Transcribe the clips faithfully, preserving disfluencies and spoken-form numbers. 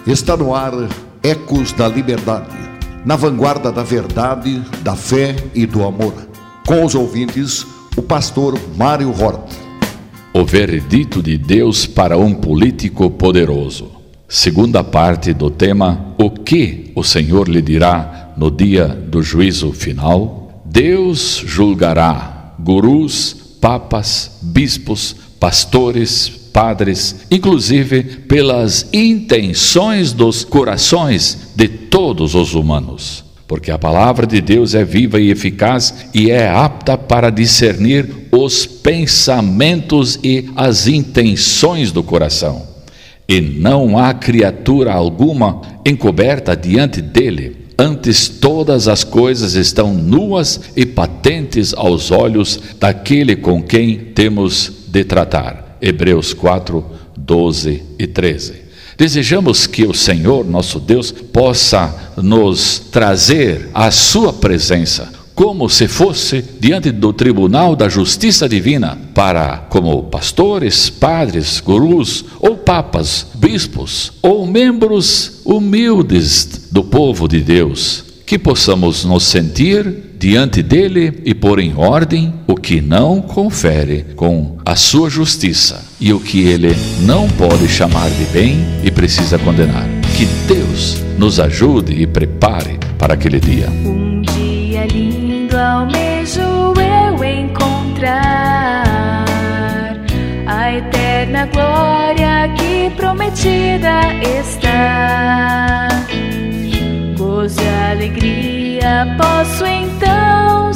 Está no ar Ecos da Liberdade, na vanguarda da verdade, da fé e do amor. Com os ouvintes, o pastor Mário Hort. O veredito de Deus para um político poderoso. Segunda parte do tema: o que o Senhor lhe dirá no dia do juízo final? Deus julgará gurus, papas, bispos, pastores, padres, inclusive pelas intenções dos corações de todos os humanos. Porque a palavra de Deus é viva e eficaz e é apta para discernir os pensamentos e as intenções do coração. E não há criatura alguma encoberta diante dele. Antes, todas as coisas estão nuas e patentes aos olhos daquele com quem temos de tratar. Hebreus quatro, doze e treze. Desejamos que o Senhor, nosso Deus, possa nos trazer à sua presença, como se fosse diante do tribunal da justiça divina, para, como pastores, padres, gurus, ou papas, bispos, ou membros humildes do povo de Deus, que possamos nos sentir diante dele e pôr em ordem o que não confere com a sua justiça e o que ele não pode chamar de bem e precisa condenar. Que Deus nos ajude e prepare para aquele dia. Um dia lindo almejo eu encontrar a eterna glória que prometida está. Gozo e alegria posso então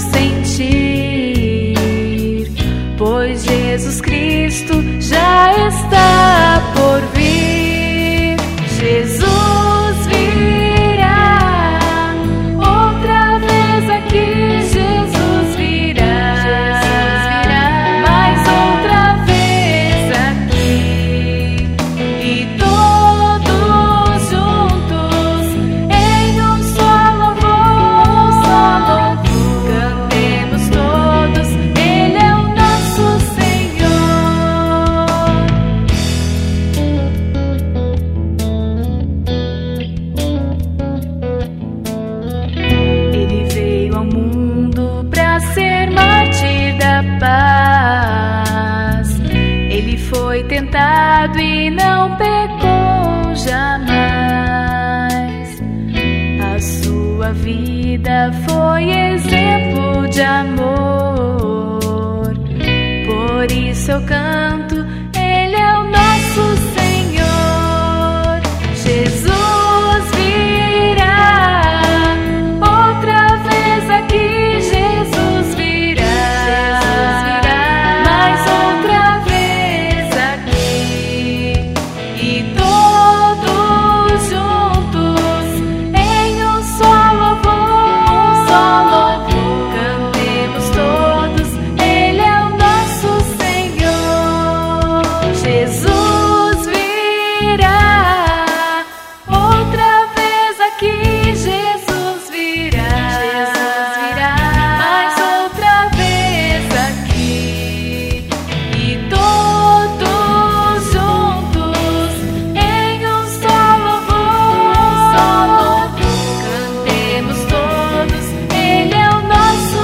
sentir, pois Jesus Cristo já está por vir. Jesus virá, outra vez aqui Jesus virá, Jesus virá, mais outra vez aqui, e todos juntos em um só louvor, um só louvor, cantemos todos, Ele é o nosso Senhor. Ele veio ao mundo para ser mártir da paz. Ele foi tentado e não pecou jamais. A sua vida foi exemplo de amor. Por isso eu canto, Ele é o nosso Senhor. Jesus virá, outra vez aqui Jesus virá, Jesus virá, mais outra vez aqui, e todos juntos em um só louvor, um só louvor, cantemos todos, Ele é o nosso Senhor. Jesus virá, outra vez aqui Jesus virá, Jesus virá, mais outra vez aqui, e todos juntos em um só louvor, um só louvor, cantemos todos, Ele é o nosso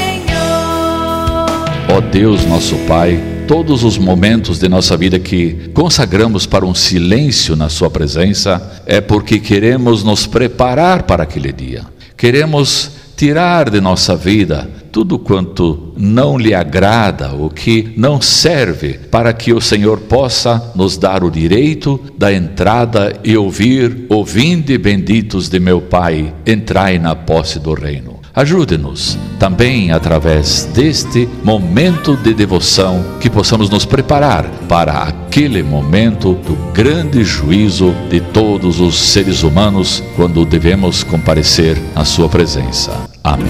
Senhor. Ó Deus, nosso Pai, todos os momentos de nossa vida que consagramos para um silêncio na sua presença é porque queremos nos preparar para aquele dia. Queremos tirar de nossa vida tudo quanto não lhe agrada, o que não serve, para que o Senhor possa nos dar o direito da entrada e ouvir: "Ovinde, benditos de meu Pai, entrai na posse do reino". Ajude-nos também através deste momento de devoção, que possamos nos preparar para aquele momento do grande juízo de todos os seres humanos, quando devemos comparecer à sua presença. Amém.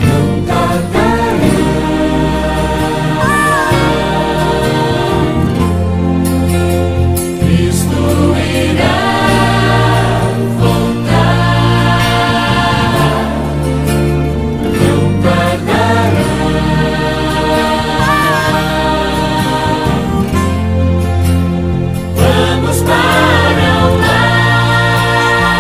Vamos para o lar.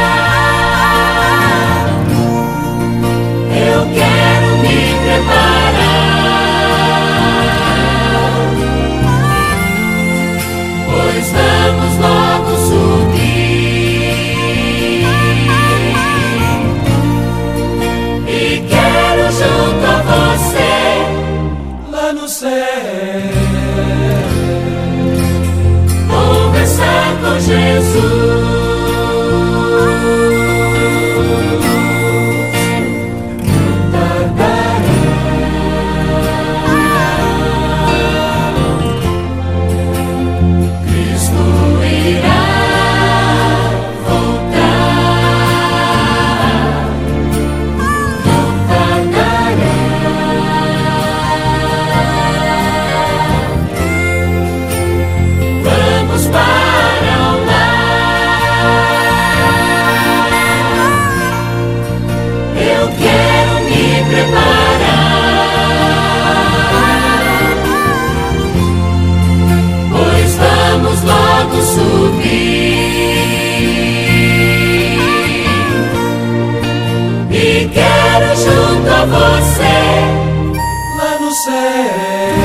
E quero junto a você, lá no céu,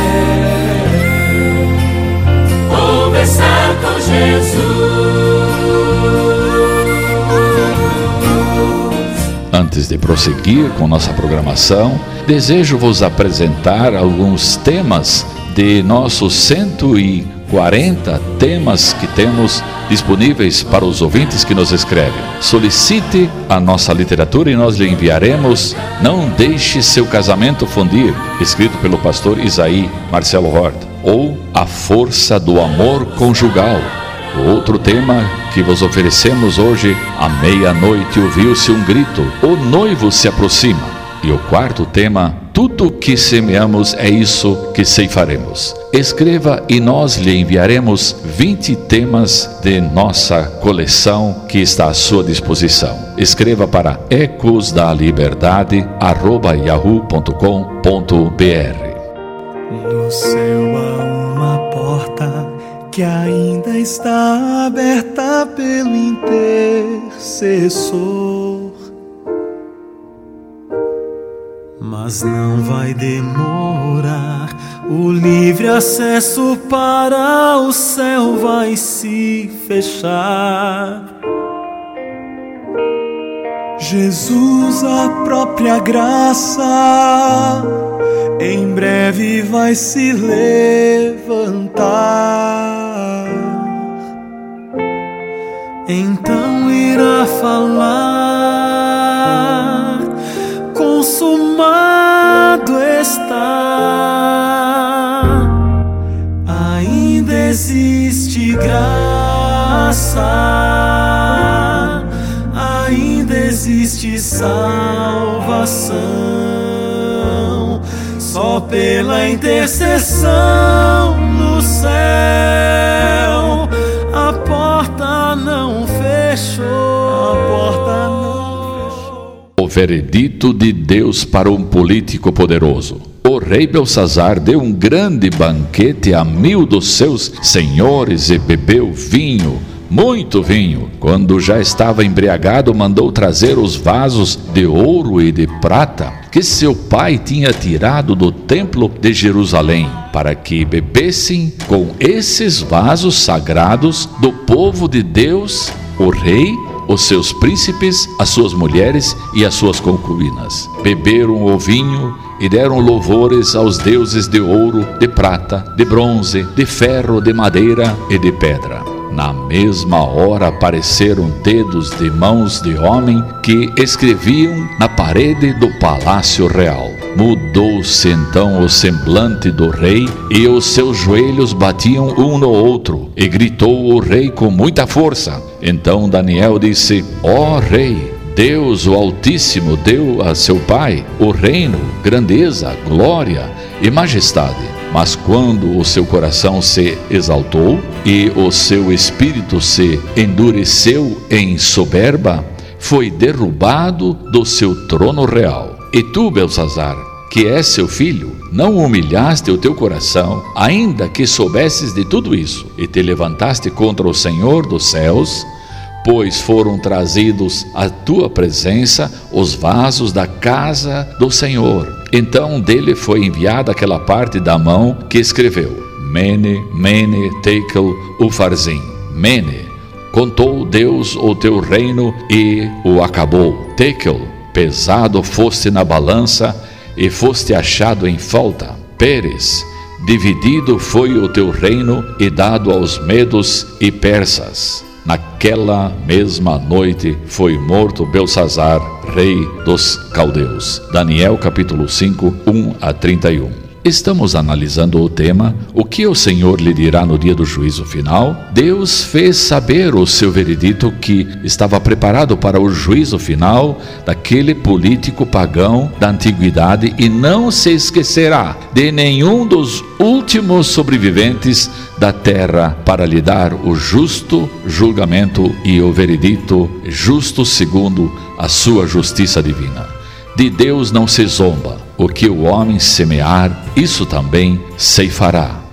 conversar com Jesus. Antes de prosseguir com nossa programação, desejo vos apresentar alguns temas de nossos cento e quarenta temas que temos disponíveis para os ouvintes que nos escrevem. Solicite a nossa literatura e nós lhe enviaremos Não Deixe Seu Casamento Fundir, escrito pelo pastor Isaí Marcelo Hort, ou A Força do Amor Conjugal. O outro tema que vos oferecemos hoje, à meia-noite ouviu-se um grito, o noivo se aproxima. E o quarto tema, tudo que semeamos é isso que ceifaremos. Escreva e nós lhe enviaremos vinte temas de nossa coleção que está à sua disposição. Escreva para ecos da liberdade arroba yahoo ponto com ponto br. No céu há uma porta que ainda está aberta pelo intercessor, mas não vai demorar, o livre acesso para o céu vai se fechar. Jesus, a própria graça, em breve vai se levantar, então irá falar, consumado está. Ainda existe graça, ainda existe salvação, só pela intercessão no céu a porta não fechou, a porta não fechou. O veredito de Deus para um político poderoso. O rei Belsazar deu um grande banquete a mil dos seus senhores e bebeu vinho, muito vinho. Quando já estava embriagado, mandou trazer os vasos de ouro e de prata que seu pai tinha tirado do templo de Jerusalém, para que bebessem com esses vasos sagrados do povo de Deus, o rei, os seus príncipes, as suas mulheres e as suas concubinas. Beberam o vinho e deram louvores aos deuses de ouro, de prata, de bronze, de ferro, de madeira e de pedra. Na mesma hora apareceram dedos de mãos de homem que escreviam na parede do palácio real. Mudou-se então o semblante do rei e os seus joelhos batiam um no outro, e gritou o rei com muita força. Então Daniel disse: ó rei, Deus o Altíssimo deu a seu pai o reino, grandeza, glória e majestade. Mas quando o seu coração se exaltou e o seu espírito se endureceu em soberba, foi derrubado do seu trono real. E tu, Belsazar, que és seu filho, não humilhaste o teu coração, ainda que soubesses de tudo isso, e te levantaste contra o Senhor dos céus, pois foram trazidos à tua presença os vasos da casa do Senhor. Então dele foi enviada aquela parte da mão que escreveu: Mene, Mene, Tekel, Ufarzim. Mene, contou Deus o teu reino e o acabou. Tekel, pesado foste na balança e foste achado em falta. Peres, dividido foi o teu reino e dado aos medos e persas. Naquela mesma noite foi morto Belsazar, rei dos caldeus. Daniel capítulo cinco, um a trinta e um. Estamos analisando o tema: o que o Senhor lhe dirá no dia do juízo final? Deus fez saber o seu veredito que estava preparado para o juízo final daquele político pagão da antiguidade e não se esquecerá de nenhum dos últimos sobreviventes da terra para lhe dar o justo julgamento e o veredito justo segundo a sua justiça divina. De Deus não se zomba. O que o homem semear, isso também ceifará.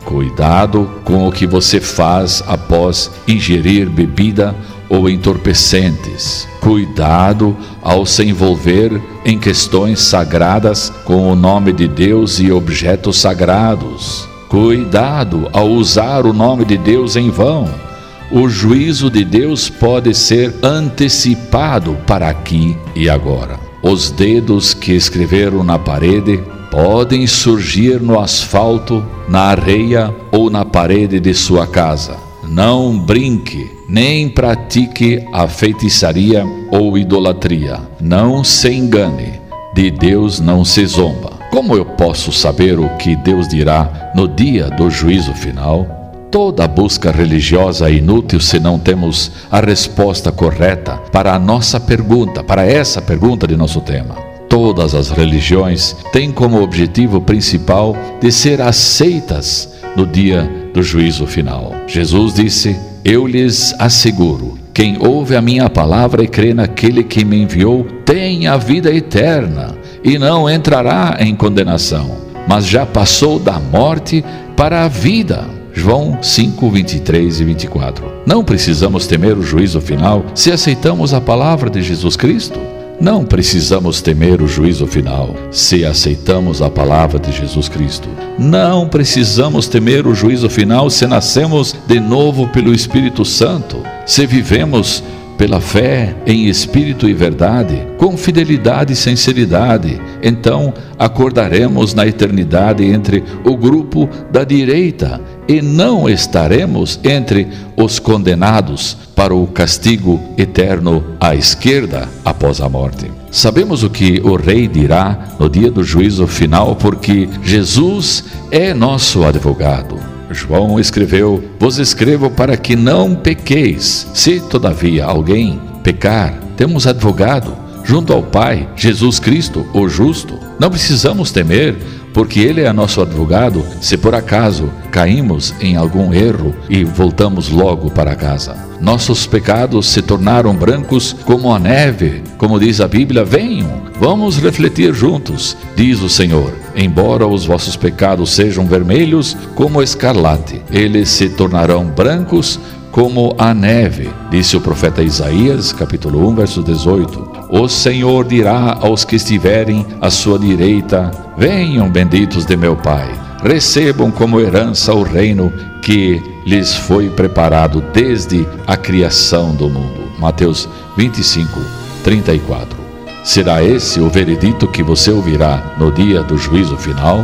Cuidado com o que você faz após ingerir bebida ou entorpecentes. Cuidado ao se envolver em questões sagradas com o nome de Deus e objetos sagrados. Cuidado ao usar o nome de Deus em vão. O juízo de Deus pode ser antecipado para aqui e agora. Os dedos que escreveram na parede podem surgir no asfalto, na areia ou na parede de sua casa. Não brinque, nem pratique a feitiçaria ou idolatria. Não se engane, de Deus não se zomba. Como eu posso saber o que Deus dirá no dia do juízo final? Toda busca religiosa é inútil se não temos a resposta correta para a nossa pergunta, para essa pergunta de nosso tema. Todas as religiões têm como objetivo principal de ser aceitas no dia do juízo final. Jesus disse: eu lhes asseguro, quem ouve a minha palavra e crê naquele que me enviou, tem a vida eterna e não entrará em condenação, mas já passou da morte para a vida. João cinco, vinte e três e vinte e quatro. Não precisamos temer o juízo final se aceitamos a palavra de Jesus Cristo. Não precisamos temer o juízo final se aceitamos a palavra de Jesus Cristo. Não precisamos temer o juízo final se nascemos de novo pelo Espírito Santo, se vivemos pela fé em espírito e verdade, com fidelidade e sinceridade. Então acordaremos na eternidade entre o grupo da direita e não estaremos entre os condenados para o castigo eterno à esquerda após a morte. Sabemos o que o rei dirá no dia do juízo final, porque Jesus é nosso advogado. João escreveu: vos escrevo para que não pequeis. Se todavia alguém pecar, temos advogado junto ao Pai, Jesus Cristo, o justo. Não precisamos temer, porque Ele é nosso advogado, se por acaso caímos em algum erro e voltamos logo para casa. Nossos pecados se tornaram brancos como a neve, como diz a Bíblia. Venham, vamos refletir juntos, diz o Senhor. Embora os vossos pecados sejam vermelhos como escarlate, eles se tornarão brancos como a neve, disse o profeta Isaías, capítulo um, verso dezoito. O Senhor dirá aos que estiverem à sua direita: venham, benditos de meu Pai, recebam como herança o reino que lhes foi preparado desde a criação do mundo. Mateus vinte e cinco, trinta e quatro. Será esse o veredito que você ouvirá no dia do juízo final?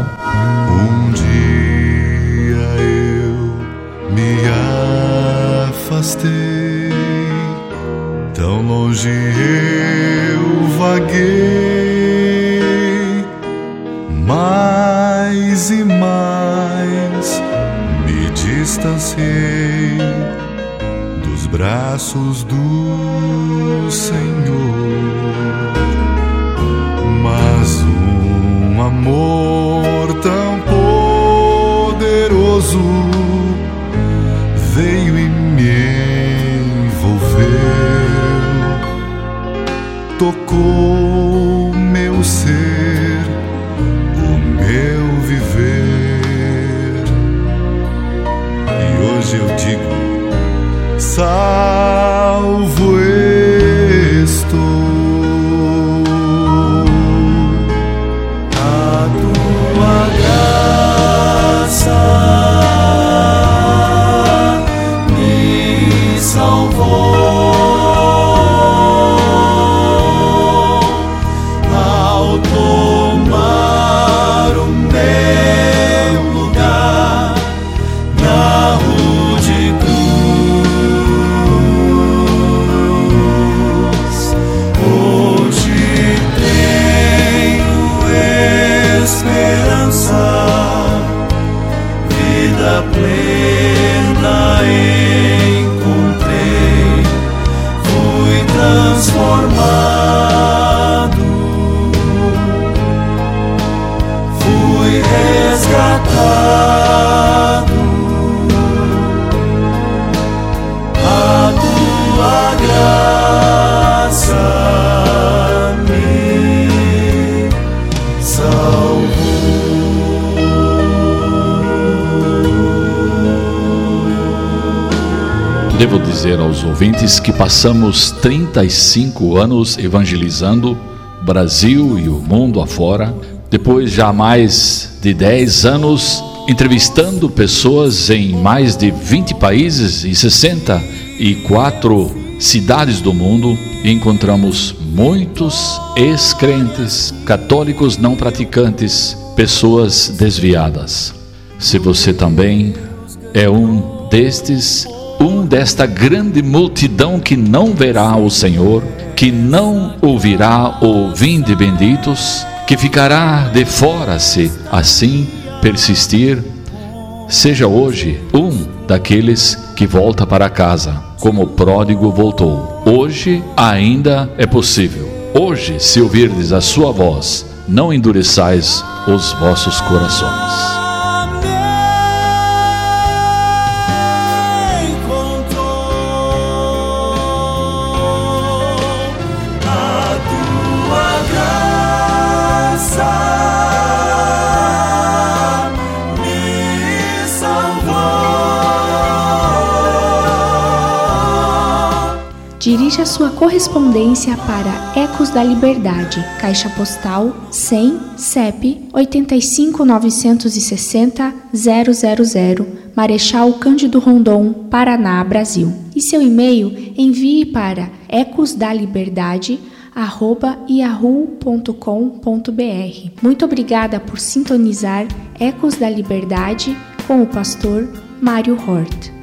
Um dia eu me afastei, tão longe eu vaguei, mais e mais me distanciei dos braços do Senhor. Mas um amor tão poderoso veio e me envolveu, tocou meu ser, o meu viver, e hoje eu digo: salvo estou. A tua graça Devo dizer aos ouvintes que passamos trinta e cinco anos evangelizando Brasil e o mundo afora. Depois já mais de dez anos entrevistando pessoas em mais de vinte países e sessenta e quatro cidades do mundo, encontramos muitos ex-crentes, católicos não praticantes, pessoas desviadas. Se você também é um destes, um desta grande multidão que não verá o Senhor, que não ouvirá o vinde benditos, que ficará de fora se assim persistir, seja hoje um daqueles que volta para casa, como o pródigo voltou. Hoje ainda é possível. Hoje, se ouvirdes a sua voz, não endureçais os vossos corações. Dirija sua correspondência para Ecos da Liberdade, Caixa Postal cem, C E P oito cinco nove seis zero zero zero zero, Marechal Cândido Rondon, Paraná, Brasil. E seu e-mail envie para ecosdaliberdade arroba yahoo ponto com ponto br. Muito obrigada por sintonizar Ecos da Liberdade com o pastor Mário Hort.